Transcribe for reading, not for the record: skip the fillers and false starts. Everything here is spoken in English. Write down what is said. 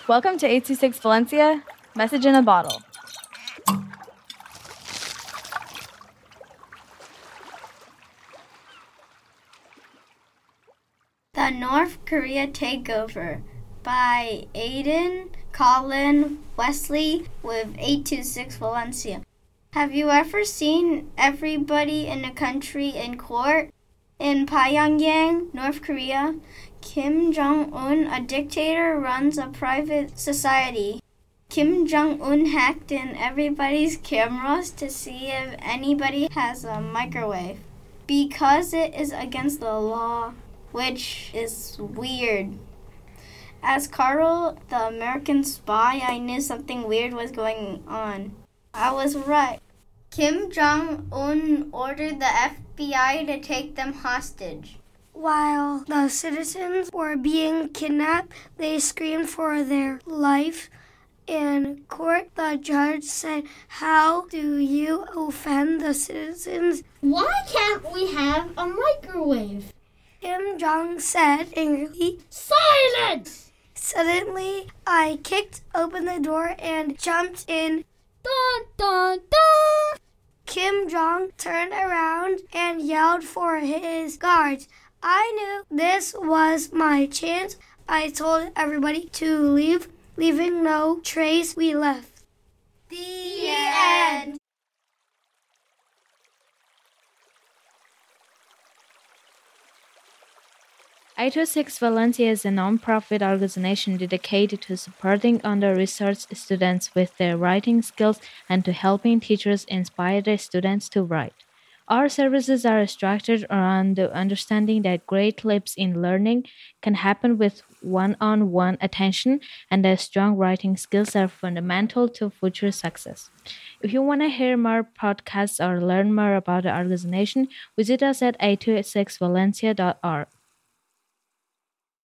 Welcome to 826 Valencia, message in a bottle. The North Korea Takeover by Aiden, Colin, Wesley with 826 Valencia. Have you ever seen everybody in the country in court? In Pyongyang, North Korea, Kim Jong-un, a dictator, runs a private society. Kim Jong-un hacked in everybody's cameras to see if anybody has a microwave, because it is against the law, which is weird. As Carl, the American spy, I knew something weird was going on. I was right. Kim Jong-un ordered the FBI to take them hostage. While the citizens were being kidnapped, they screamed for their life. In court, the judge said, "How do you offend the citizens? Why can't we have a microwave?" Kim Jong said angrily. Silence! Suddenly, I kicked open the door and jumped in. Dun, dun, dun! Kim Jong turned around and yelled for his guards. I knew this was my chance. I told everybody to leave. Leaving no trace, we left. The end. I26 Valencia is a non-profit organization dedicated to supporting under-researched students with their writing skills and to helping teachers inspire their students to write. Our services are structured around the understanding that great leaps in learning can happen with one-on-one attention and that strong writing skills are fundamental to future success. If you want to hear more podcasts or learn more about the organization, visit us at 826valencia.org.